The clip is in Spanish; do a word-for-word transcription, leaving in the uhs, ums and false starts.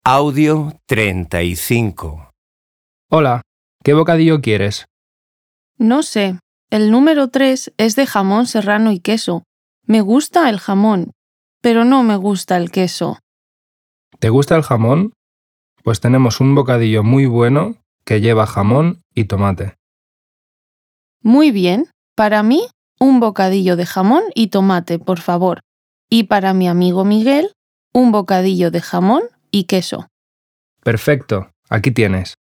Audio treinta y cinco. Hola, ¿qué bocadillo quieres? No sé, el número tres es de jamón serrano y queso. Me gusta el jamón, pero no me gusta el queso. ¿Te gusta el jamón? Pues tenemos un bocadillo muy bueno que lleva jamón y tomate. Muy bien, para mí, un bocadillo de jamón y tomate, por favor. Y para mi amigo Miguel, un bocadillo de jamón y queso. Perfecto, aquí tienes.